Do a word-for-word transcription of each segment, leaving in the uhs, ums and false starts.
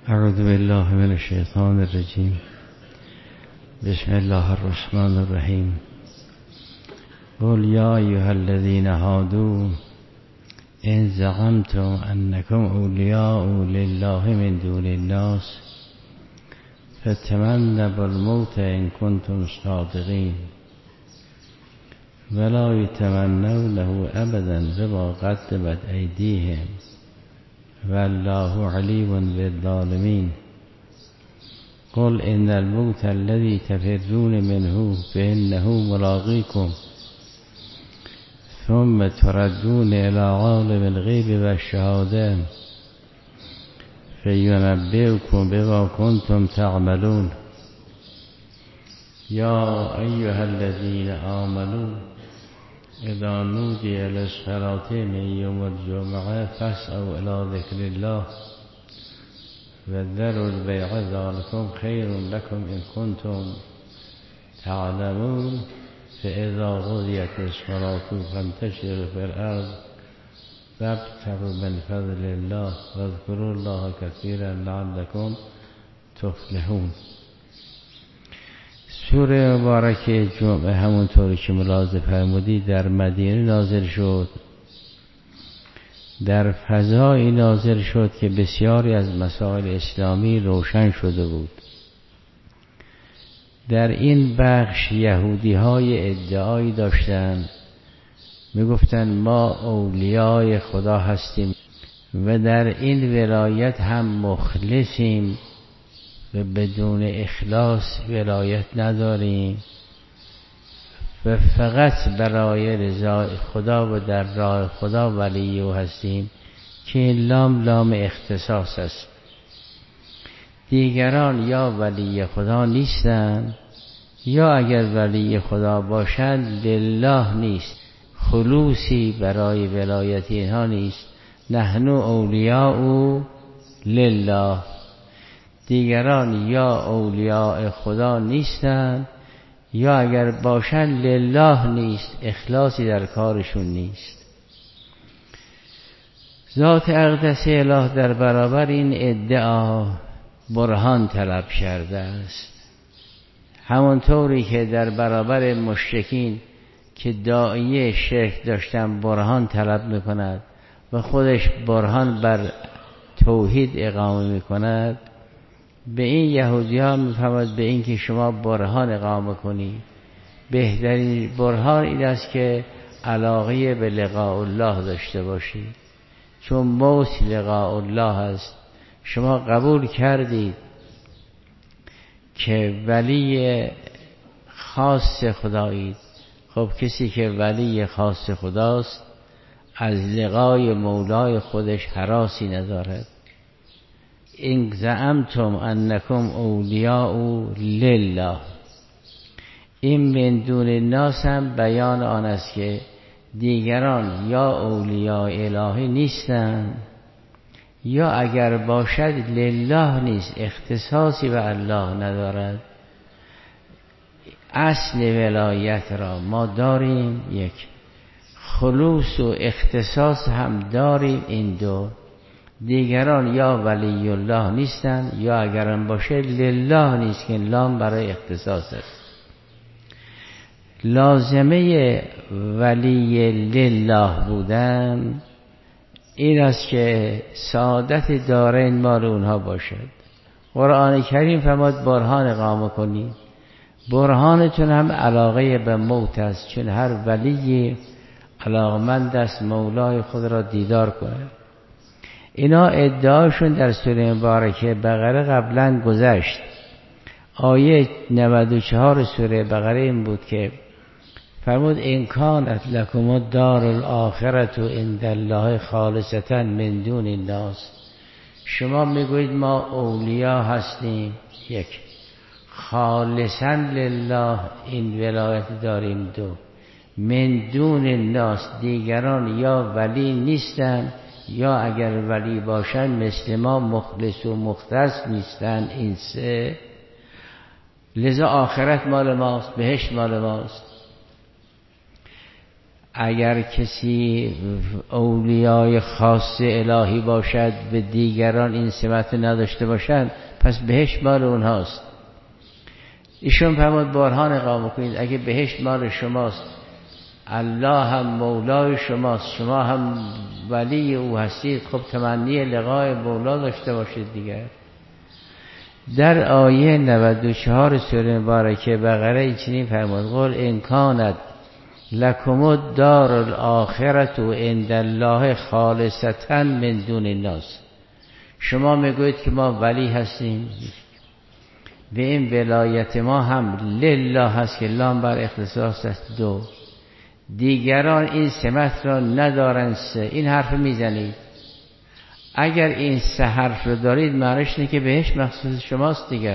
اعوذ بالله من الشیطان الرجیم. بسم الله الرحمن الرحیم. قل یا ایها الذین هادوا ان زعمتم انکم اولیاء لله من دون الناس فتمنوا الموت ان کنتم صادقین ولا یتمنونه ابدا بما قدمت ایدیهم والله علیم بالظالمین. قل ان الموت الذي تفرون منه فانه ملاقيكم ثم تردون الى عالم الغیب والشهاده فینبئکم بما کنتم تعملون. یا ایها الذین آمنوا اذا نودی للصلاة من یوم الجمعه فاسعوا الى ذکر الله وذروا البیع ذلکم خیر لکم ان کنتم تعلمون. فاذا قضیت الصلاة فانتشروا في الارض وابتغوا من فضل الله واذكروا الله كثيرا لعلكم تفلحون. سوره مبارکه جمعه همونطوری که ملاحظه فرمودید در مدینه نازل شد، در فضایی نازل شد که بسیاری از مسائل اسلامی روشن شده بود. در این بخش یهودی های ادعایی داشتند، میگفتند ما اولیای خدا هستیم و در این ولایت هم مخلصیم و بدون اخلاص ولایت نداریم و فقط برای رضای خدا و در راه خدا ولی او هستیم که این لام لام اختصاص است. دیگران یا ولی خدا نیستند یا اگر ولی خدا باشند لله نیست، خلوصی برای ولایت اینها نیست. نحن اولیاء لله. دیگران یا اولیاء خدا نیستند یا اگر باشند لله نیست، اخلاصی در کارشون نیست. ذات اقدس اله در برابر این ادعا برهان طلب کرده است، همونطوری که در برابر مشرکین که داعیه شرک داشتن برهان طلب میکند و خودش برهان بر توحید اقامه میکند. به این یهودی ها میفهمد به این که شما برهان اقامه کنید. بهترین برهان این است که علاقه به لقاء الله داشته باشید، چون موت لقاء الله است. شما قبول کردید که ولی خاص خدایید. خب کسی که ولی خاص خداست از لقای مولای خودش هراسی ندارد. این زعمتم انکم اولیاء لله، این من دون الناس هم بیان آن است که دیگران یا اولیاء الهی نیستند یا اگر باشد لله نیست، اختصاصی به الله ندارد. اصل ولایت را ما داریم، یک خلوص و اختصاص هم داریم. این دو دیگران یا ولی الله نیستند یا اگرم باشه لله نیست که لام برای اختصاص است. لازمه ولی لله بودن این است که سعادت دارین مال اونها باشد. قرآن کریم فرمود برهان اقامه کنید. برهانتون هم علاقه به موت است، چون هر ولی علاقمند است مولای خود را دیدار کنه. اینا ادعاشون در سوره مبارکه بقره قبلا گذشت. آیه نود و چهار سوره بقره این بود که فرمود ان کانت لکم الدار الاخرة عند الله خالصة من دون الناس. شما میگویید ما اولیا هستیم، یک خالصا لله این ولایت داریم. دو من دون الناس دیگران یا ولی نیستن یا اگر ولی باشن مثل ما مخلص و مختص نیستن. این سه لذا آخرت مال ماست، بهشت مال ماست. اگر کسی اولیای خاص الهی باشد به دیگران این سمت نداشته باشد پس بهشت مال اونهاست. ایشون فرمود بارها نگاه بکنید، اگه بهشت مال شماست، الله هم مولای شماست، شما هم ولی او هستید، خب تمنی لقای مولا داشته باشید دیگر. در آیه نود و چهار سوره مبارکه بقره اینچنین فرمود قل ان کانت لکم الدار الاخرة عند الله خالصة من دون الناس. شما میگویید که ما ولی هستیم و این ولایت ما هم لله هست که لام بر اختصاص است. دو، دیگران این سمت را ندارند. سه، این حرف میزنید. اگر این سه حرف رو دارید معنیش اینه که بهش مخصوص شماست دیگر.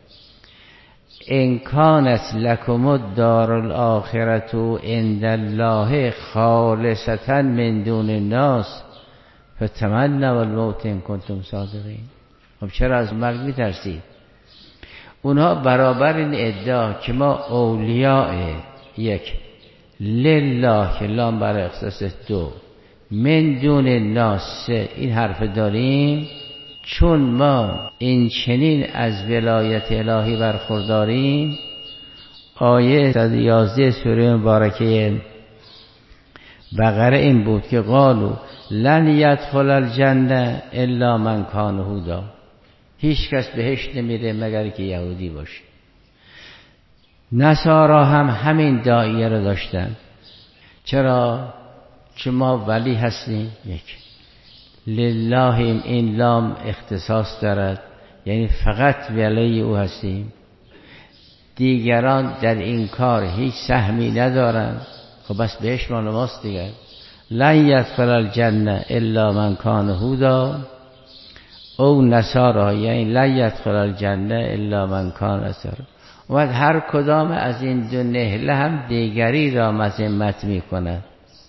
ان کانت لکم الدار الاخرة عند الله خالصة من دون الناس فتمنوا الموت ان کنتم صادقین. خب چرا از مرگ میترسید؟ اونها برابر این ادعا که ما اولیاء یک لله که لام بر اختصاص، دو من دون الناس این حرف داریم، چون ما این چنین از ولایت الهی برخورداریم. آیه صد و یازده سوره مبارکه بقره این بود که قالوا لن يدخل الجنه الا من کان هودا. هیچ کس بهشت نمیره مگر که یهودی باشه. نصارا هم همین داعیه رو داشتن. چرا؟ چون ما ولی هستیم. یک لله این لام اختصاص دارد، یعنی فقط ولی او هستیم، دیگران در این کار هیچ سهمی ندارند. خب بس بهش مال ماست دیگر. لن يدخل الجنه الا من کان هودا او نصارا، یعنی لن يدخل الجنه الا من کان نصارا. و هر کدام از این دو نهله هم دیگری را مذمت می کند.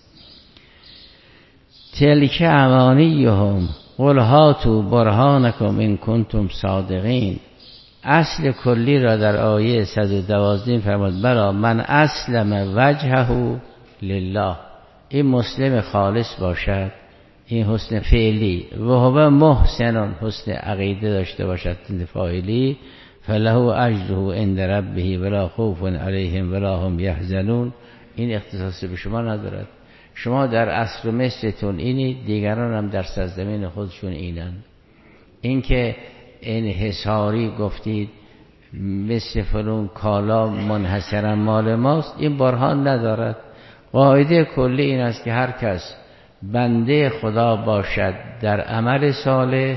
تلک امانیهم قل هاتوا برهانکم ان کنتم صادقین. اصل کلی را در آیه صد و دوازده فرمود بلا من اسلم وجهه لله. این مسلم خالص باشد، این حسن فعلی، و هو محسن حسن عقیده داشته باشد فاعلی، فله اجره عند ربه ولا خوف علیهم ولا هم یحزنون. این اختصاص به شما ندارد. شما در اصل مثلتون اینید، دیگران هم در سرزمین خودشون اینن. این که انحصاری گفتید مثل فلون کالا منحصرا مال ماست، این برهان ندارد. قاعده کلی این است که هر کس بنده خدا باشد در عمل صالح،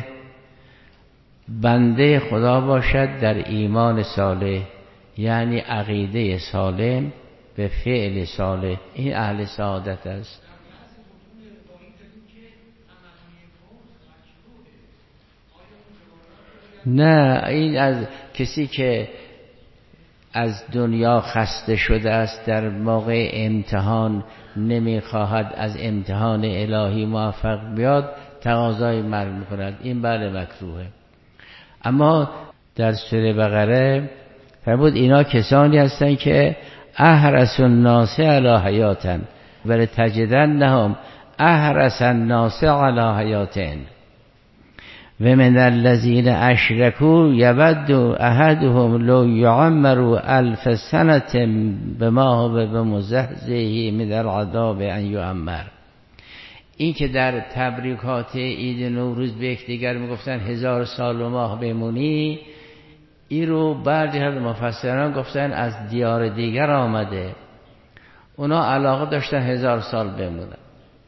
بنده خدا باشد در ایمان صالح، یعنی عقیده سالم به فعل صالح، این اهل سعادت است. نه، این از کسی که از دنیا خسته شده است در موقع امتحان نمیخواهد از امتحان الهی موفق بیاد تقاضای مرگ میکند، این بله مکروهه. اما در سوره بقره فرمود اینا کسانی هستند که احرس الناس علی حیاتن ولی تجدنهم احرس الناس علی حیاتن و من الذین اشرکوا یود احدهم لو یعمر الف سنة بما هو بمزحزحه من العذاب ان یعمر. این که در تبریکات عید نوروز به یکدیگر میگفتن هزار سال و ماه بمونی، این رو بعضی از مفسران گفتن از دیار دیگر آمده، اونا علاقه داشتن هزار سال بمونن،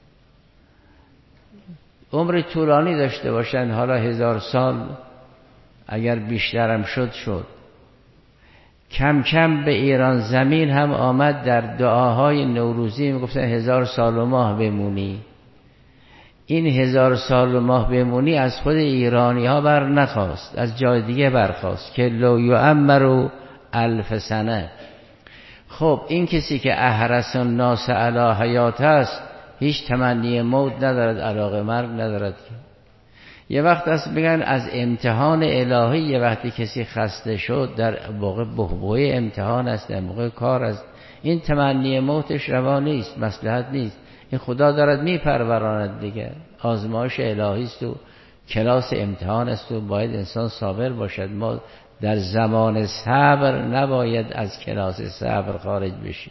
عمر طولانی داشته باشن، حالا هزار سال اگر بیشترم شد شد. کم کم به ایران زمین هم آمد در دعاهای نوروزی میگفتن هزار سال و ماه بمونی. این هزار سال و ماه بمونی از خود ایرانی ها بر نخواست، از جای دیگه برخواست که لو یعمر الف سنه. خب این کسی که احرس الناس علی حیات است هیچ تمنی موت ندارد، علاقه مرگ ندارد. یه وقت است بگن از امتحان الهی، یه وقتی کسی خسته شد در واقع بحبوه امتحان است، در موقع کار است، این تمنی موتش روا نیست، مصلحت نیست. این خدا دارد میپروراند دیگه، آزمایش الهی است و کلاس امتحان است و باید انسان صابر باشد. ما در زمان صبر نباید از کلاس صبر خارج بشیم.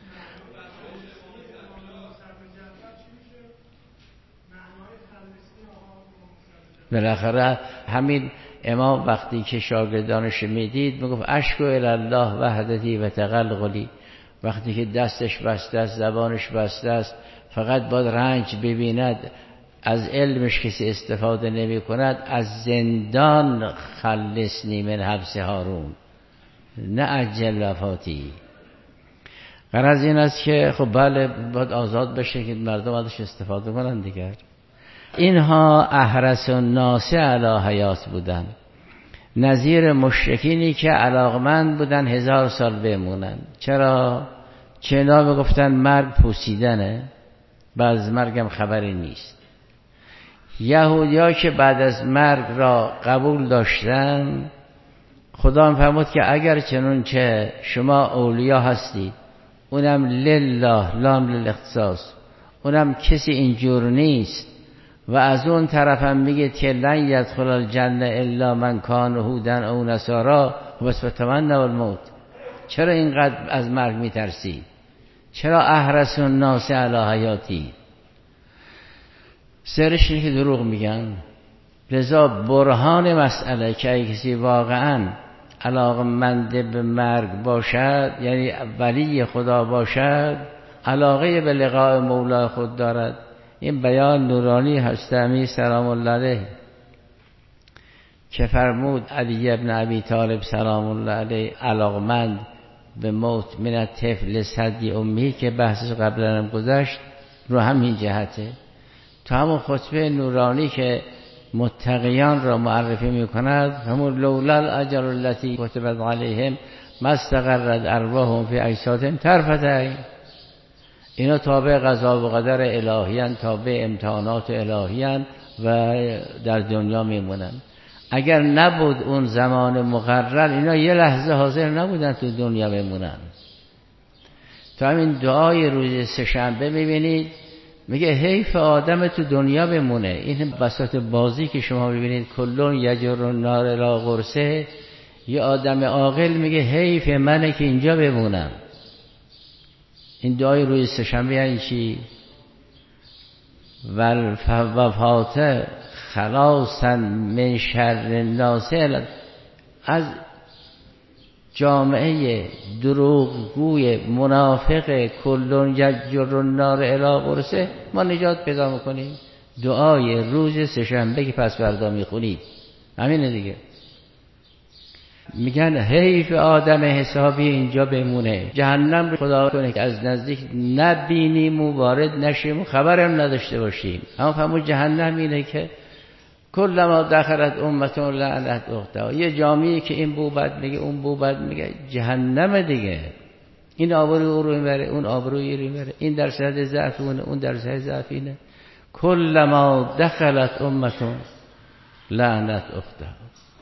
بالاخره همین امام وقتی که شاگردانش میدید میگفت اشکو الی الله وحدتی و تقلقلی، وقتی که دستش بسته است، زبانش بسته است، فقط باید رنج ببیند، از علمش کسی استفاده نمی کند، از زندان خلصنی من حبس هارون نه اجل وفاتی. غرض این است که خب بله باید آزاد بشه که مردم ازش استفاده کنند دیگر. اینها احرس الناس علی حیات بودن، نظیر مشرکینی که علاقمند بودن هزار سال بمونن. چرا؟ چنا میگفتن مرگ پوسیدنه، بعد از مرگم خبری نیست. یهودی‌ها که بعد از مرگ را قبول داشتن، خدا هم فرمود که اگر چنون که شما اولیاء هستید، اونم لله لام للاختصاص، اونم کسی اینجور نیست، و از اون طرف هم میگه که لن یدخل الجنه الا من کان هودا او نصارا بس فتمنوا الموت. چرا اینقدر از مرگ میترسی؟ چرا احرس الناس علی حیاتی؟ سرش اینه که دروغ میگن. لذا برهان مسئله که اگه کسی واقعا علاقمند به مرگ باشد، یعنی ولی خدا باشد، علاقه به لقاء مولا خود دارد. این بیان نورانی هستمی سلام الله علیه که فرمود علی ابن ابی طالب سلام الله علیه علاقمند به موت من الطفل صدی امی که بحثش قبلا هم گذشت رو همین جهته. تو همون خطبه نورانی که متقیان را معرفی می کند، همون لولا الاجر التي كتبت علیهم ما استقرت ارواحهم فی اجسادهم طرفت عین. اینا تابع قضا و قدر الهیان، تابع امتحانات الهیان و در دنیا میمونن. اگر نبود اون زمان مقرر، اینا یه لحظه حاضر نبودن تو دنیا بمونن. تو همین دعای روز سه‌شنبه میبینید میگه حیف آدم تو دنیا بمونه. این بساط بازی که شما ببینید کلون یجر النار الی قرصه، یه آدم عاقل میگه حیف منه که اینجا بمونم. این دعای روز سه‌شنبه یعنی چی؟ والوفات خلاصا من شر الناس، از جامعه دروغگوی منافق کلون یجر النار الی قرصه ما نجات پیدا میکنیم. دعای روز سه‌شنبه که پس فردا میخونید همینه دیگه. میگن حیف آدم حسابی اینجا بمونه، جهنم خدا کنه که از نزدیک نبینیم و وارد نشیم و خبرم نداشته باشیم. اما فهمون جهنم اینه که کلما دخلت امتون لعنت اختها، یه جامعه که این بو بد میگه اون بو بد میگه، جهنم دیگه. این آبرو او رو میبره، اون آبرو این رو میبره، این در صد ضعف اونه، اون در صد ضعف اینه. کلما دخلت امتون لعنت اختها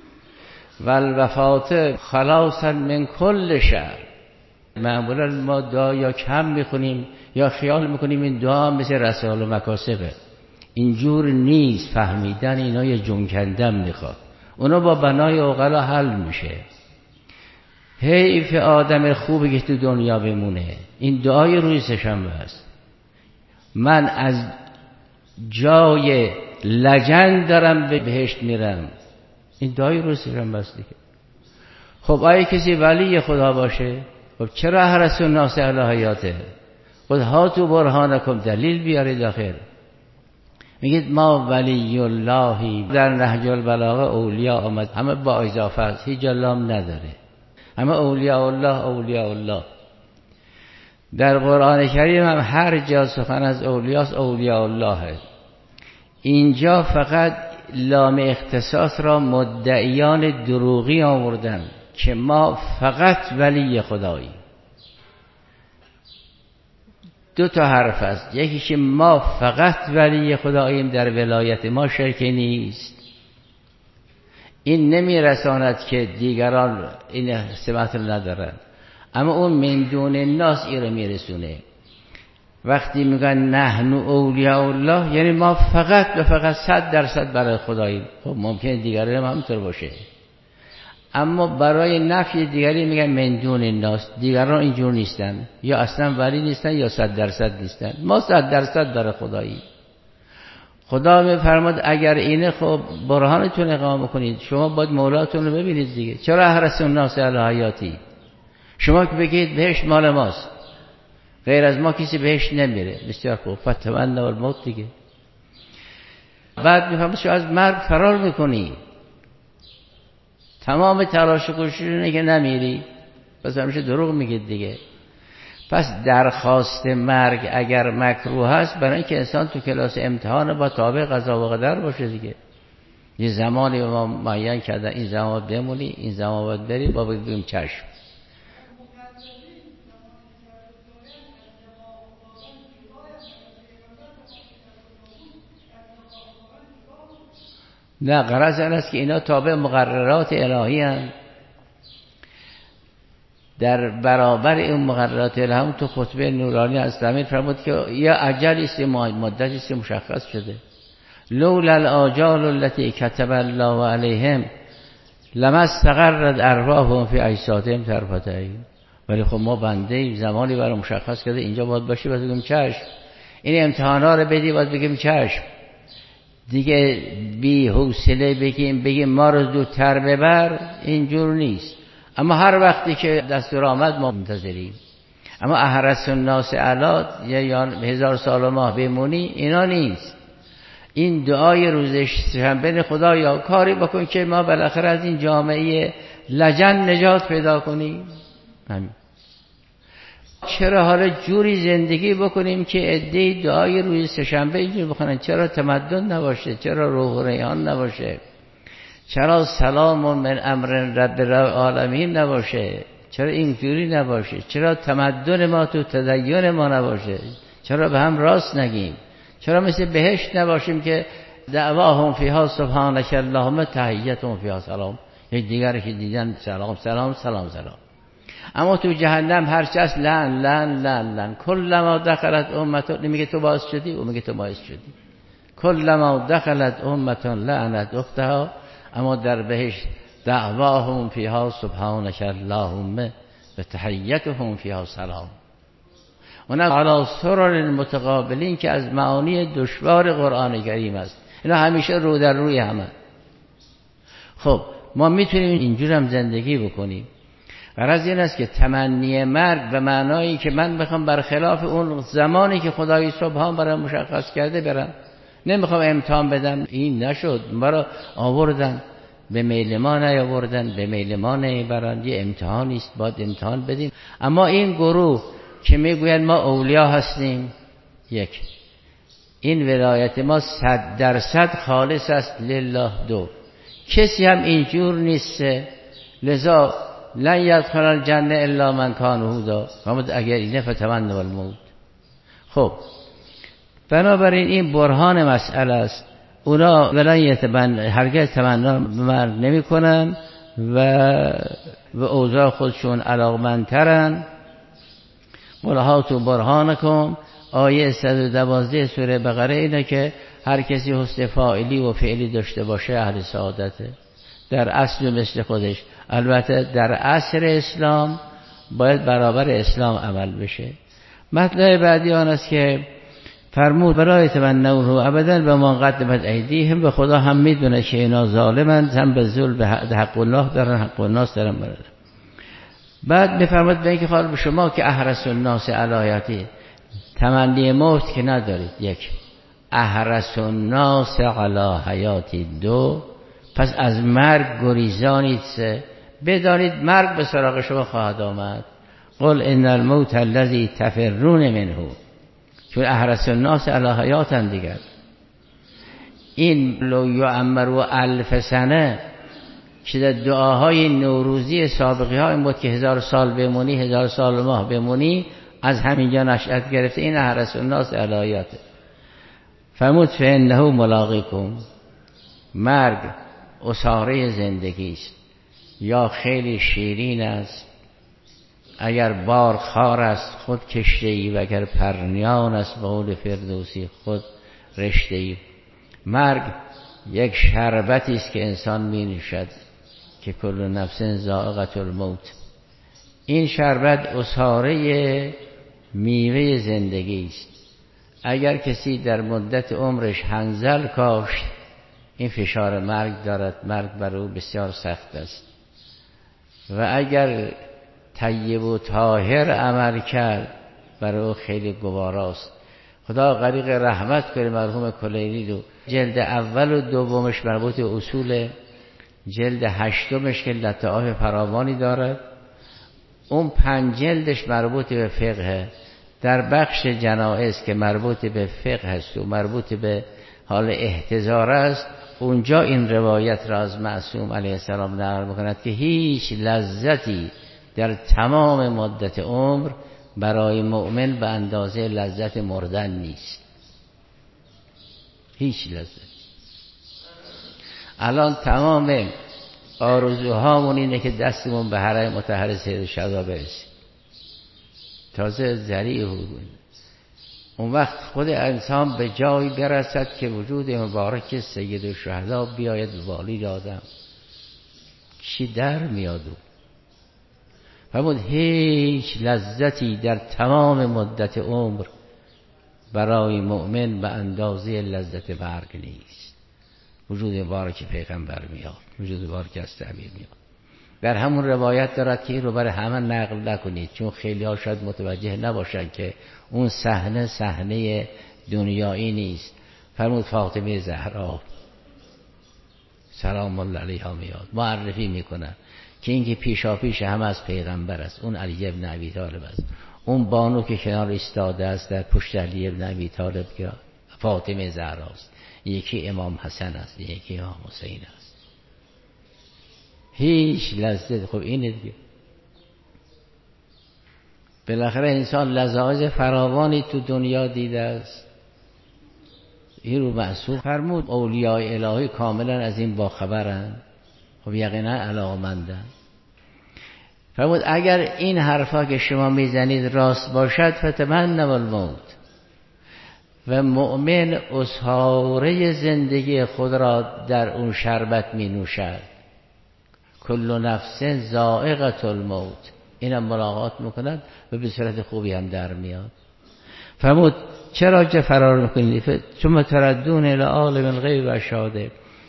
والوفات خلاصا من کل شر. معمولا ما دعا یا کم میخونیم یا خیال میکنیم این دعا مثل رسائل و مکاسبه. اینجور نیست. فهمیدن اینا یه جنکندم میخواد، اونا با بنای عقلا حل میشه. حیف آدم خوبی که تو دنیا بمونه. این دعای روی سه‌شنبه است. من از جای لجن دارم به بهشت میرم. این دعای روی سه‌شنبه است دیگه. خب آیا کسی ولی خدا باشه؟ خب چرا احرس الناس علی حیاته؟ خود هاتوا برهانکم، دلیل بیارید. آخر میگید ما ولی اللهی. در نهج البلاغه اولیاء آمد، همه با اضافه است، هیچ لام نداره، همه اولیاء الله اولیاء الله. در قرآن کریم هم هر جا سخن از اولیاء اولیاء الله هست. اینجا فقط لام اختصاص را مدعیان دروغی آوردن که ما فقط ولی خدایی. دو تا حرف است، یکی که ما فقط ولی خداییم، در ولایت ما شرک نیست. این نمی رساند که دیگران این سمت ندارن. اما اون من دون الناس ای رو میرسونه. وقتی میگن نحن اولیاء الله یعنی ما فقط و فقط صد درصد برای خداییم. خب ممکنه دیگری هم همینطور باشه، اما برای نفی دیگری میگن من دون الناس، دیگران اینجور نیستن، یا اصلا ولی نیستن یا صد درصد نیستن، ما صد درصد برای خداییم. خدا میفرماد اگر اینه خب برهانتون اقامه کنید، شما باید مولاتون رو ببینید دیگه. چرا احرص الناس علی حیاتی؟ شما که بگید بهشت مال ماست، غیر از ما کسی بهشت نمیره. بسیار خوب، فتمنى الموت دیگه. بعد میفهمید شما از مرگ فرار میکنی، تمام تلاش و کوشش اینه که نمیری، پس همیشه دروغ میگید دیگه. پس درخواست مرگ اگر مکروه هست، برای اینکه انسان تو کلاس امتحان با تابع قضا و قدر باشه دیگه. یه زمانی ما معین کردن این زمان بمونی، این زمان باید بری، با بگیم چشم. نه، غرض این است که اینا تابع مقررات الهی هستند. در برابر این مقررات الهی هم تو خطبه نورانی از زمین فرمود که یا اجل است مدتی است مشخص شده. لولا الاجال التي كتب الله عليهم لما استقرت ارواحهم في اجسادهم طرفة عین. ولی خب ما بنده زمانی برای مشخص کرده اینجا باید باشی، باید بگیم چشم. این امتحانا رو بدی، باید بگیم چشم دیگه. بی حوصله بگیم بگیم ما رو زودتر ببر، اینجور نیست. اما هر وقتی که دستور آمد ما منتظریم. اما احرص الناس علی یا هزار سال ماه بمونی، اینا نیست. این دعای روز شنبه خدایا کاری بکن که ما بالاخره از این جامعه لجن نجات پیدا کنیم. همین. چرا حالا جوری زندگی بکنیم که عده‌ای دعای روز سه‌شنبه اینجوری بخونن؟ چرا تمدن نباشه؟ چرا روح و ریحان نباشه؟ چرا سلام من امر رب العالمین نباشه؟ چرا اینجوری نباشه؟ چرا تمدن ما تو تدین ما نباشه؟ چرا به هم راست نگیم؟ چرا مثل بهشت نباشیم که دعواهم فیها سبحانك اللهم تحیتهم فیها سلام، یک دیگری که دیدن سلام سلام سلام سلام. اما تو جهنم هر چیز لعن لعن لعن لعن. کلما دخلت امه، میگه تو باعث شدی، او میگه تو باعث شدی. کلما دخلت امه لعنت اختها. اما در بهشت دعواهم فیها سبحانك اللهم و تحیتهم فیها سلام. اونم علی سرر متقابلین که از معانی دشوار قرآن کریم است. اینا همیشه رو در روی همه. خب ما میتونیم اینجور هم زندگی بکنیم. غرض این است که تمنی مرگ به معنایی که من بخوام برخلاف اون زمانی که خدای سبحان برای مشخص کرده برم، نمیخوام امتحان بدم. این نشد، ما را آوردن به میل ما نیاوردن، به میل ما نیبرند. یه امتحانی است، باید امتحان بدیم. اما این گروه که میگوین ما اولیا هستیم، یک، این ولایت ما صد درصد خالص است لله. دو، کسی هم اینجور نیست، لذا لن یدخل الجنه الا من کان هودا. فرمود اگر اینه فتمنى الموت. خب بنابراین این برهان مسئله است. اونا ولایت من هرگز تمنا مرگ نمی کنن و و اوضاع خودشون علاقمندترن. قل هاتوا برهانکم، آیه صد و دوازده سوره بقره اینه که هر کسی حسن فاعلی و فعلی داشته باشه اهل سعادته در اصل مثل خودش. البته در عصر اسلام باید برابر اسلام عمل بشه. مطلب بعدی آن است که فرمود برای تمنونه ابدا به ما قدمت ایدیهم. به خدا هم میدونه که اینا ظالمند، هم به ظلم به حق الله دارن، حق الناس دارن برن. بعد میفرماد به اینکه خال به شما که احرص الناس علی حیاتی، تمنی موت که ندارید. یک، احرص الناس علی حیاتی. دو، پس از مرگ گریزانید. سه، بدانید مرگ به سراغ شما خواهد آمد. قل ان الموت الذی تفرون منه، چون احرص الناس علی حیاتن دیگر. این لو یعمروا الف سنه که در دعاهای نوروزی سابقی ها این بود که هزار سال بمونی، هزار سال ماه بمونی، از همینجا نشأت گرفته. این احرص الناس علی حیاته. فرمود فانه ملاقیکم، مرگ اساره زندگی است. یا خیلی شیرین است اگر بار خار است خود کشته ای و اگر پرنیان است به قول فردوسی خود رشته ای. مرگ یک شربتی است که انسان می نوشد که کل نفس ذائقة الموت. این شربت عصاره میوه زندگی است. اگر کسی در مدت عمرش حنظل کاشت این فشار مرگ دارد، مرگ بر او بسیار سخت است. و اگر طیب و طاهر عمل کرد بر او خیلی گواراست. خدا غریق رحمت کنه مرحوم کلینی رو. جلد اول و دومش مربوط به اصول، جلد هشتمش که لطائف فراوانی دارد، اون پنج جلدش مربوط به فقه. در بخش جنائز که مربوط به فقه است و مربوط به حال احتضار است، اونجا این روایت را از معصوم علیه السلام نقل می‌کند که هیچ لذتی در تمام مدت عمر برای مؤمن به اندازه لذت مردن نیست. هیچ لذت. الان تمام آرزوهامون اینه که دستمون به حرم مطهر سید شهدا برسیم، تازه ذریع بود. اون وقت خود انسان به جایی برسد که وجود مبارک سید الشهدا بیاید والی آدم، چی در میاد. فرمود هیچ لذتی در تمام مدت عمر برای مؤمن به اندازه لذت مرگ نیست. وجود مبارک پیغمبر میاد، وجود مبارک از تعبیر میاد. در همون روایت دارد که این رو برای همه نقل نکنید، چون خیلی ها شاید متوجه نباشند که اون صحنه صحنه دنیایی نیست. فرمود فاطمه زهرا سلام الله علیها میاد، معرفی میکنن که این که پیشا پیش همه از پیغمبر است، اون علی ابن ابی طالب است. اون بانو که کنار ایستاده است در پشت علی ابن ابی طالب که فاطمه زهرا است. یکی امام حسن است، یکی امام حسین است. هیچ لذت. خب اینه دیگه. بالاخره انسان لذاذ فراوانی تو دنیا دیده است. این رو معصوم فرمود اولیاء الهی کاملا از این باخبرند. خب یقینا علاقه‌مندند. فرمود اگر این حرفا که شما میزنید راست باشد فتمنوا الموت. و مؤمن اسحاره زندگی خود را در اون شربت می نوشد. کل نفس ذائقة الموت. اینم ملاقات میکند و به صورت خوبی هم در میاد. فرمود چرا چه فرار میکنید؟ ثم تردون الی عالم الغیب و شهاده.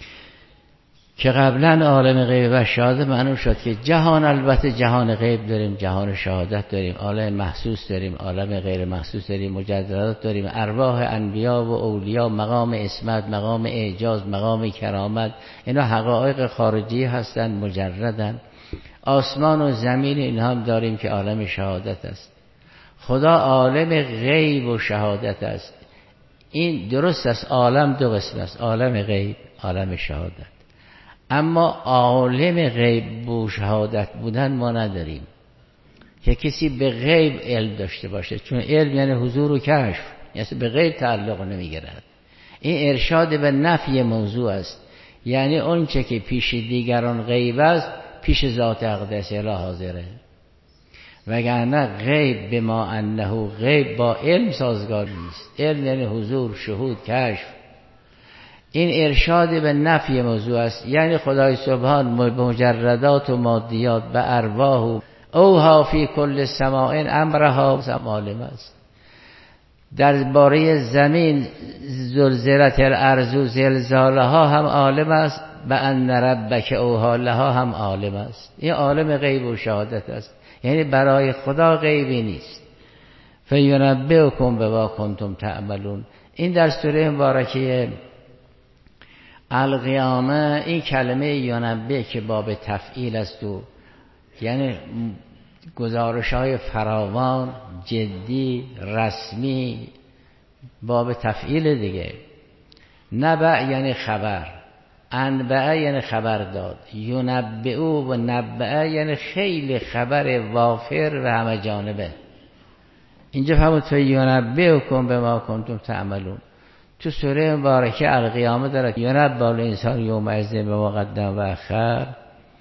که قبلا عالم غیب و شهاده معلوم شد که جهان، البته جهان غیب داریم، جهان شهادت داریم، عالم محسوس داریم، عالم غیر محسوس داریم، مجددات داریم، ارواح انبیا و اولیا، مقام اسمت، مقام اعجاز، مقام کرامت، اینا حقایق خارجی هستن، مجردن. آسمان و زمین اینها هم داریم که عالم شهادت است. خدا عالم غیب و شهادت است. این درست است، عالم دو قسم است، عالم غیب، عالم شهادت. اما عالم غیب و شهادت بودن ما نداریم که کسی به غیب علم داشته باشه، چون علم یعنی حضور و کشف، یعنی به غیب تعلق نمیگیرد. این ارشاد به نفی موضوع است، یعنی اون چه که پیش دیگران غیب است پیش ذات اقدس اله حاضره. وگرنه غیب به ما انه غیب با علم سازگار نیست. علم یعنی حضور، شهود، کشف. این ارشاد به نفی موضوع است، یعنی خدای سبحان به مجردات و مادیات، به ارواح اوها فی کل سماع امرها عالم است. در باره زمین زلزلت الارض و زلزالها هم عالم است، به ان ربک اوها لها هم عالم است. این عالم غیب و شهادت است، یعنی برای خدا غیبی نیست. فینبئکم بما کنتم تعملون. این در سوره مبارکه القیامه این کلمه ینبئ که باب تفعیل است و یعنی گزارش های فراوان، جدی، رسمی، باب تفعیل دیگه. نبع یعنی خبر، انبع یعنی خبر داد، ینبئ و نبع یعنی خیلی خبر وافر و همه جانبه. اینجا فرمود فینبئکم بما کنتم تعملون. تو سوره مبارکه القیامه داره ینبئ الانسان یومئذ بما قدم و اخر.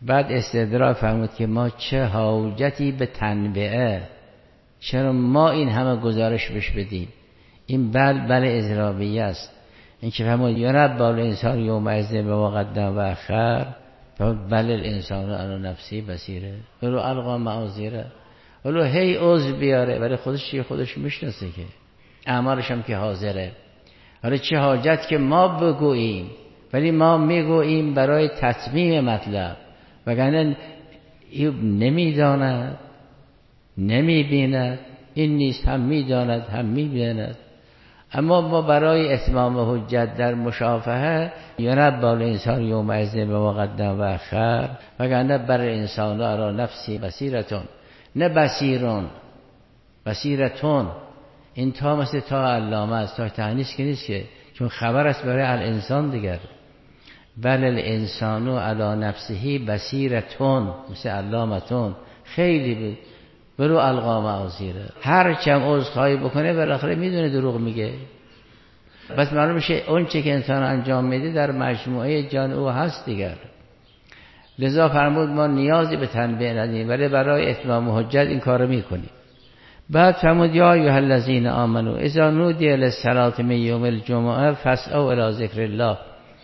بعد استدراک فرمود که ما چه حاجتی به تنبیه، چرا ما این همه گزارش بش بدیم؟ این بل بل اضرابیه است. این که فرمود یا رب الانسان یوم ازه به مقدم و اخر، فرمود بل الانسان علی نفسی بصیره ولو القا معاذیره، ولو هی عذر بیاره ولی خودش چیه؟ خودش میشناسه که اعمالش هم که حاضره. حالا چه حاجت که ما بگوییم، ولی ما میگوییم برای تتمیم مطلب، وگرنه این نمیداند نمیبیند، این نیست هم میداند هم میبیند. اما ما برای اتمام حجت در مشافهه یا رب الانسان یوم ازه به مقدم و اخر، وگرنه بر انسان علی نفسی بصیرتون، نه بصیرون، بصیرتون. این تا مثل تا علامه است، تا تعنیس که نیست که، چون خبر است برای الانسان دیگر. بل الانسان علی نفسه بصیرتون، مثل علامتون خیلی بود. برو القا معاذیره، هر چم عذرخواهی بکنه بالاخره میدونه دروغ میگه. بس معلوم میشه اون چه که انسان انجام میده در مجموعه جان او هست دیگر. لذا فرمود ما نیازی به تنبیه نداریم، ولی برای اتمام حجت این کارو میکنیم. بعد فرمود یا ایها الذین آمنوا اذا نودی للصلاة من یوم الجمعه فاسعوا الی ذکر الله.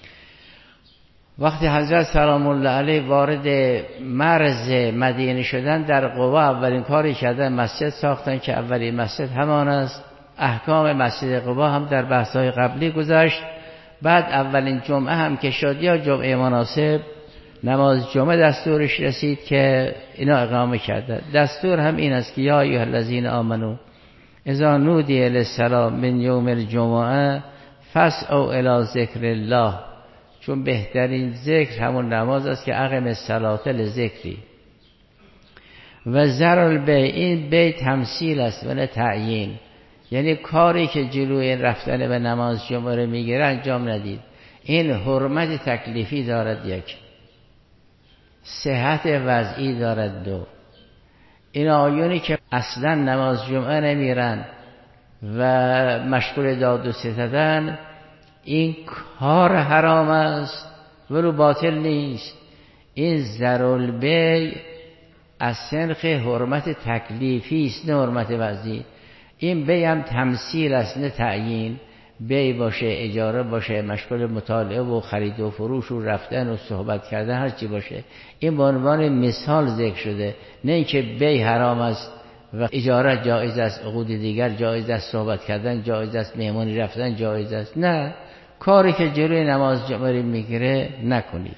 وقتی حضرت سلام الله علیه وارد مرز مدینه شدن، در قبا اولین کاری کردن مسجد ساختن که اولین مسجد همان است. احکام مسجد قبا هم در بحث‌های قبلی گذشت. بعد اولین جمعه هم که شد یا جمعه مناسب نماز جمعه دستورش رسید که اینا اقامه کرده. دستور هم این است که یا ایها الذین آمنو اذا نودی للصلاة من یوم الجمعه فاسعوا الی ذکر الله، چون بهترین ذکر همون نماز است که اقم الصلاة لذکری. و ذروا البیع، این بیع تمثیل است و نه تعیین، یعنی کاری که جلوی رفتن به نماز جمعه رو میگیره انجام ندید. این حرمت تکلیفی دارد، یک صحت وضعی دارد، دو این آیونی که اصلا نماز جمعه نمیرن و مشغول داد و ستدن، این کار حرام است ولو باطل نیست. این ذرول بیع از سنخ حرمت تکلیفی است نه حرمت وضعی. این بیع هم تمثیل است نه تعیین. بیع باشه، اجاره باشه، مشغول مطالعه و خرید و فروش و رفتن و صحبت کردن، هر چی باشه، این به عنوان مثال ذکر شده، نه اینکه بیع حرام است و اجاره جایز است، عقود دیگر جایز است، صحبت کردن جایز است، مهمانی رفتن جایز است. نه، کاری که جلوی نماز جمعه میگیره نکنید.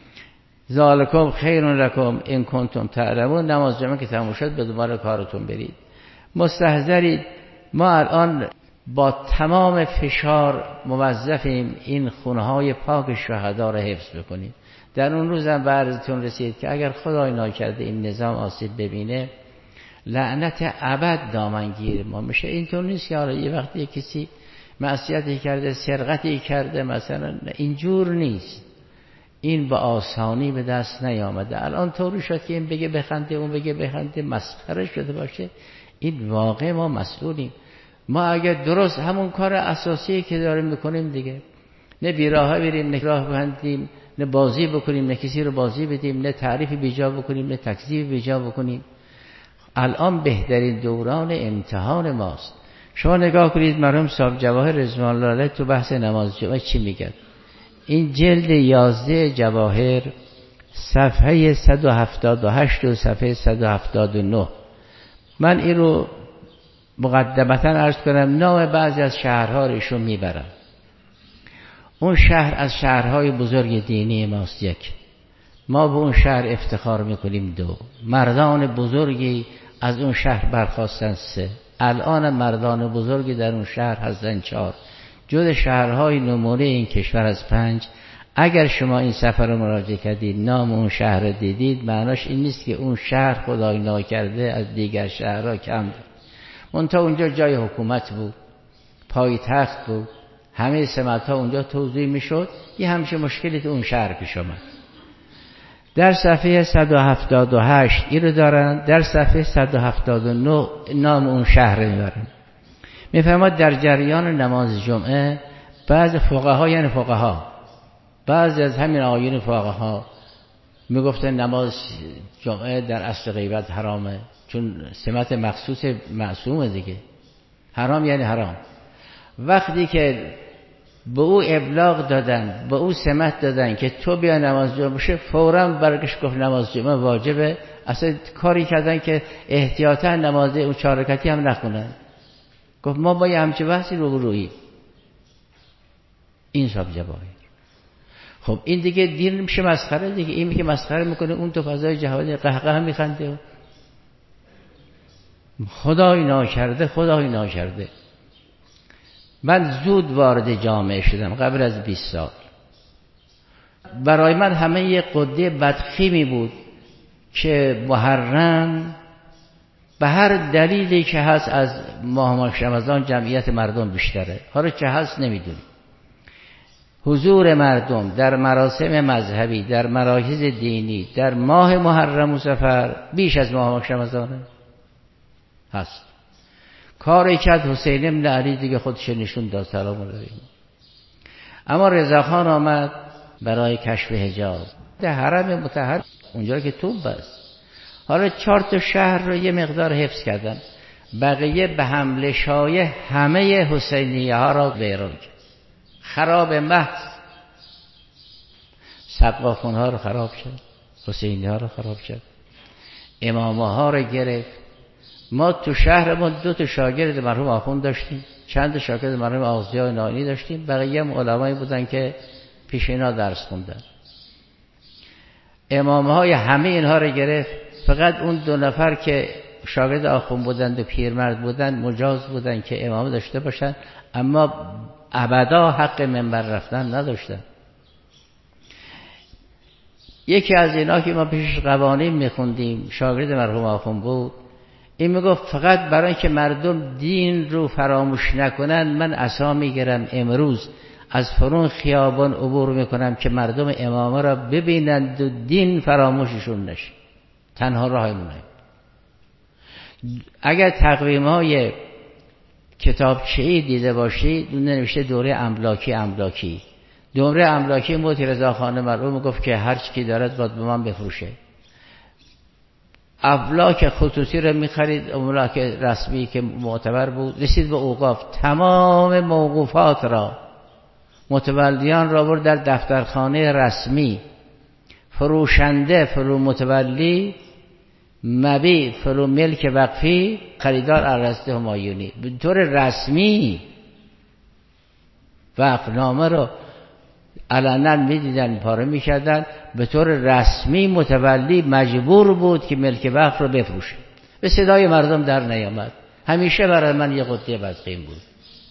ذالکم خیر لکم ان کنتم تعلمون. نماز جمعه که تموم شد به دنبال کارتون برید. مستحضرید ما الان با تمام فشار موظفیم این خونه‌های پاک شهدا را حفظ بکنیم. در اون روزم به عرضتون رسید که اگر خدای ناکرده این نظام آسیب ببینه، لعنت ابد دامنگیر ما میشه. اینطور نیست که حالا یه وقتی کسی معصیتی کرده، سرقتی کرده مثلا، اینجور نیست. این با آسانی به دست نیامده. الان طوری شد که این بگه بخنده، اون بگه بخنده، مسخره شده باشه. این واقع ما مسئولیم. ما اگر درست همون کار اساسی که داریم میکنیم دیگه، نه بیراه بریم، نه راه بندیم، نه بازی بکنیم، نه کسی رو بازی بدیم، نه تعریف بیجا بکنیم، نه تکذیب بیجا بکنیم. الان بهترین دوران امتحان ماست. شما نگاه کنید مرحوم صاحب جواهر رضوان الله علیه تو بحث نماز جمعه چی میگن. این جلد یازده جواهر صفحه صد و هفتاد و هشت و صفحه صد و هفتاد و نه. من این رو مقدمتا عرض کنم، نام بعضی از شهرها رو میبرم. اون شهر از شهرهای بزرگ دینی ماست. یک، ما به اون شهر افتخار میکنیم. دو، مردان بزرگی از اون شهر برخواستن. سه، الان مردان بزرگی در اون شهر هستن. چهار، جز شهرهای نمونه این کشور از پنج. اگر شما این سفر رو مراجعه کردید، نام اون شهر رو دیدید، معناش این نیست که اون شهر خدای ناکرده از دیگر شهرها کم بود. منتها اونجا جای حکومت بود، پایتخت بود، همه سمت‌ها اونجا توزیع میشد. یه همچه مشکلی تو اون شهر پیش آمد. در صفحه صد و هفتاد و هشت این رو دارن، در صفحه صد و هفتاد و نه نام اون شهر رو میبرن. میفهمد در جریان نماز جمعه بعض فقها، یعنی فقها، بعضی از همین آیین فقها میگفتن نماز جمعه در اصل غیبت حرامه، چون سمت مخصوص معصومه دیگه. حرام یعنی حرام. وقتی که به او ابلاغ دادن، به او سمت دادن که تو بیا نماز جمعه بشه، فوراً برگشت گفت نماز جمعه واجبه. اصلا کاری کردن که احتیاطاً نماز اون چهار رکعتی هم نخونن. گفت ما با یه همچه بحثی رو روی این صاحب جواهر. خب این دیگه دین میشه مسخره دیگه. این که مسخره میکنه، اون تو فضای جهانی قهقه میخنده. خدای ناکرده، خدای ناکرده. من زود وارد جامعه شدم قبل از بیست سال. برای من همه یه قده بدخیمی بود که محرم به هر دلیلی که هست از ماه ماه رمضان جمعیت مردم بیشتره. حالا چه هست نمیدونی. حضور مردم در مراسم مذهبی، در مراکز دینی در ماه محرم و صفر بیش از ماه ماه رمضانه هست. کاری کرد حسین بن علی دیگه خودش نشون داد، سلام علیه. اما رضاخان آمد برای کشف حجاب در حرم مطهر، اونجا که توب است. حالا چهار تا شهر رو یه مقدار حفظ کردن، بقیه به حمله شایع همه حسینیه ها را ویران کرد. خراب محض. سقاخون ها رو خراب کرد، حسینیه ها رو خراب کرد، امامه ها رو گرفت. ما تو شهرمون دو تا شاگرد مرحوم آخوند داشتیم، چند تا شاگرد مرحوم آغازی نانی داشتیم، بقیه هم علمایی بودن که پیش اینا درس خوندن. امامه های همه اینها رو گرفت. فقط اون دو نفر که شاگرد آخوند بودند و پیرمرد بودند مجاز بودند که امامه داشته باشند، اما ابدا حق منبر رفتن نداشتن. یکی از اینا که ما پیش قوانین میخوندیم، شاگرد مرحوم آخوند بود، این میگفت فقط برای اینکه مردم دین رو فراموش نکنن، من عصا میگیرم امروز از فرون خیابان عبور میکنم که مردم امامه را ببینند و دین فراموششون نشه. تنها راهمونه. اگر تقویم های کتابچه‌ای دیده باشید، اون نوشته دوره املاکی املاکی دوره املاکی موتی رضاخان مرحوم گفت که هر چی دارد باید به من بفروشه. املاک خصوصی رو میخرید، املاک رسمی که معتبر بود. رسید به اوقاف، تمام موقوفات را متولیان را برد در دفترخانه رسمی. فروشنده فرو متولی، مبیع فرو ملک وقفی، خریدار ارسطو همایونی. به طور رسمی وقفنامه رو علنا میدیدن، پاره میکردن. به طور رسمی متولی مجبور بود که ملک وقف رو بفروشه. به صدای مردم در نیامد. همیشه برای من یه قطعه بدقیم بود.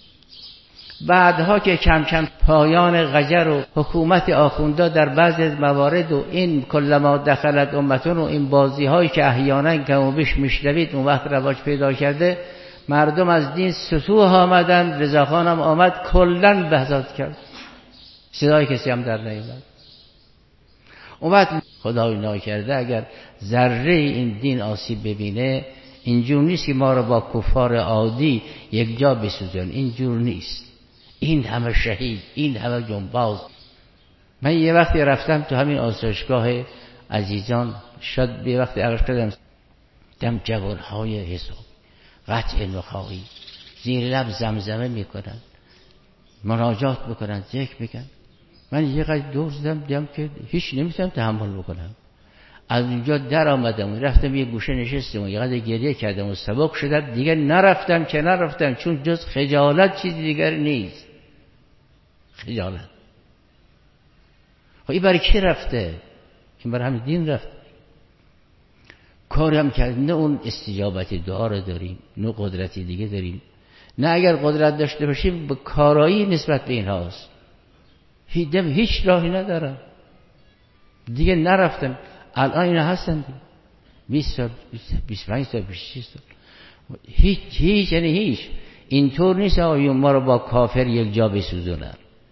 بعدها که کم کم پایان قجر و حکومت آخوندا در بعض موارد و این کلما دخلت امتون و این بازی هایی که احیانا کم و بیش میشنوید اون وقت رواج پیدا کرده، مردم از دین سطوح آمدن. رضاخان هم آمد کلن بحثات کرد، صدای کسی هم در نیامد. اون وقت خدای ناکرده اگر ذره این دین آسیب ببینه، اینجور نیست که ما رو با کفار عادی یک جا بسوزن. اینجور نیست. این همه شهید، این همه جنباز. من یه وقتی رفتم تو همین آسایشگاه عزیزان، شاید یه وقتی عقل کردم دم جوانهای حساب قطع نخواهی زیر لب زمزمه میکنن، مناجات میکنن، ذکر میگن. من یه قدر دور زدم دیدم که هیچ نمیتونم تحمل بکنم. از اونجا در آمدم، رفتم یه گوشه نشستم و یه قدر گریه کردم و سبک شدم. دیگه نرفتم که نرفتم، چون جز خجالت چیزی دیگر نیست. خجالت. خب این برای کی رفته؟ این برای همین دین رفته. کاری هم کرد. نه اون استجابت دعا رو داریم، نه قدرتی دیگه داریم. نه اگر قدرت داشته باشیم به کارایی نسبت به این هاست. هیدم هیچ راهی ندارم. دیگه نرفتم. الان اینا هستن دیگه. بیست سال، بیست و پنج سال، بیست و شش سال. هیچ هیچ یعنی هیچ. اینطور نیست آیون ما رو با کافر یک جا بسوزونن.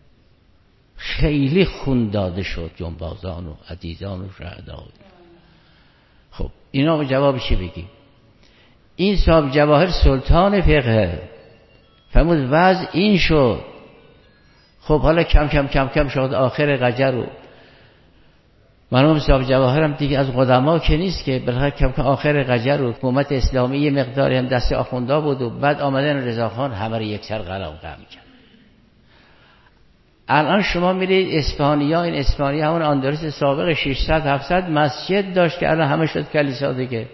خیلی خون داده شد جنبازان و عزیزان و شهدا. خب اینا جواب چی بگیم؟ این صاحب جواهر سلطان فقه فرمود وضع این شد. خب حالا کم کم کم کم شد آخر قجر و مرحوم صاحب جواهر هم دیگه از قدما که نیست که بالاخره کم کم آخر قجر و حکومت اسلامی یه مقداری هم دست آخوندا بود و بعد آمدن رضاخان همه رو یک سر قلم قلم کرد. الان شما میرید اسپانیا، این اسپانیا همون اندلس سابق ششصد هفتصد مسجد داشت که الان همه شد کلیسا دیگه.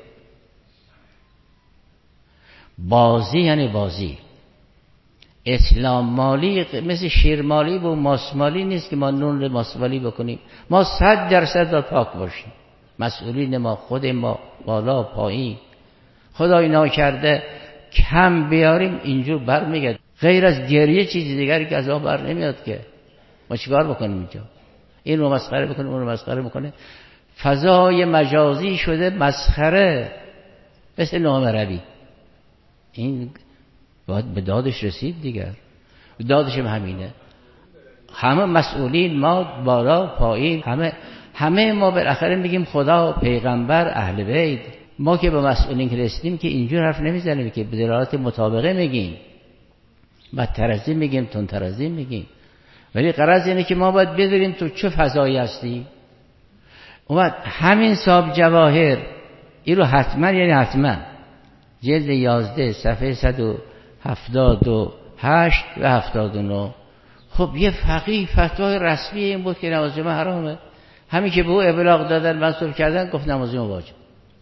بازی یعنی بازی. اسلام مالی مثل شیرمالی و ماسمالی نیست که ما نون ماسمالی بکنیم. ما صد درصد باید پاک باشیم. مسئولین ما، خود ما، بالا پایین، خدا اینا کرده کم بیاریم اینجور بر میگه. غیر از گریه چیزی دیگری که از آن بر نمیاد که. ما چیکار بکنیم اینجا؟ این رو مسخره بکنیم، اون رو مسخره بکنه. فضای مجازی شده مسخره، مثل نام روی. این باید به دادش رسید دیگر. دادش هم همینه. همه مسئولین ما، بالا پایین، همه همه ما بالاخره میگیم خدا، پیغمبر، اهل بیت. ما که به مسئولین که رسیدیم که اینجور حرف نمیزنیم که به دلالت مطابقه میگیم، بدتر از این میگیم، تندتر از این میگیم. ولی غرض اینه که ما باید بدونیم تو چه فضایی هستی. اومد همین صاحب جواهر این رو حتما، یعنی حتما جلد یازده صفحه صد و هفتاد و هشت و هفتاد و نه. خب یه فقیه فتوای رسمی این بود که نماز جمعه حرامه. همین که به او ابلاغ دادن، منصوب کردن، گفت نماز جمعه واجب.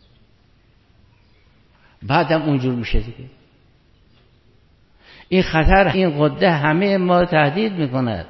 بعدم اونجور میشه دیگه. این خطر، این قده همه ما تهدید میکند.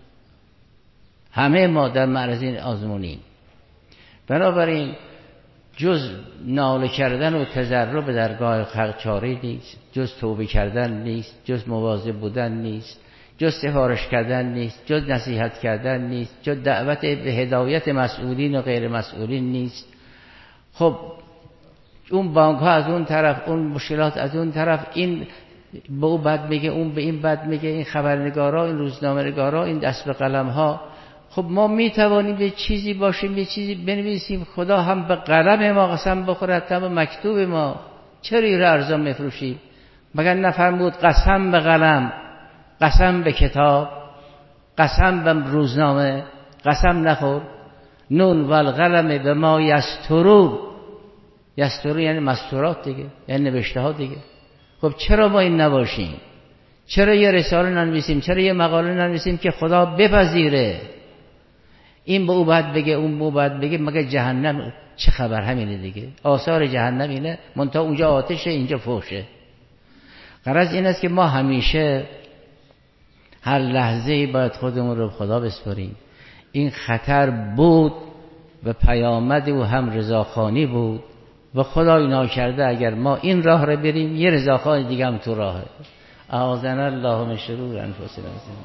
همه ما در معرض این آزمونیم. بنابراین جز ناله کردن و تضرع به درگاه حق چاره نیست، جز توبه کردن نیست، جز مواظب بودن نیست، جز سفارش کردن نیست، جز نصیحت کردن نیست، جز دعوت به هدایت مسئولین و غیر مسئولین نیست. خب اون بانک ها از اون طرف، اون مشکلات از اون طرف، این به اون بد میگه، اون به این بد میگه، این خبرنگارا، این روزنامه نگارا، این دست به قلم ها. خب ما میتوانیم یه چیزی باشیم، یه چیزی بنویسیم، خدا هم به قلم ما قسم بخورد، هم به مکتوب ما. چرا این رو ارزان میفروشیم؟ مگر نفرمود قسم به قلم، قسم به کتاب، قسم به روزنامه، قسم نخور. نون و القلم به ما یسترون. یسترون یعنی مستورات دیگه، یعنی نوشته ها دیگه. خب چرا ما این نباشیم؟ چرا یه رساله ننویسیم؟ چرا یه مقاله ننویسیم که خدا بپذیره؟ این به او باید بگه، اون به او باید بگه، مگر جهنم چه خبر؟ همینه دیگه. آثار جهنم اینه، منتها اونجا آتشه، اینجا فحشه. غرض این است که ما همیشه هر لحظه‌ای باید خودمون رو خدا بسپاریم. این خطر بود و پیامد او هم رضاخانی بود و خدا اینا کرده اگر ما این راه رو بریم، یه رضاخانی دیگه هم تو راهه. اعاذنا الله من شرور انفسنا.